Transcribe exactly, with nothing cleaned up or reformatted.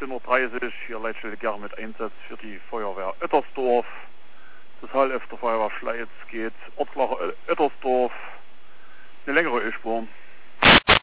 achtzehn Uhr dreißig, hier Leitstelle Gern mit Einsatz für die Feuerwehr Oettersdorf. Das H L F der Feuerwehr Schleiz geht Ortslacher Oettersdorf, eine längere Eschwurm.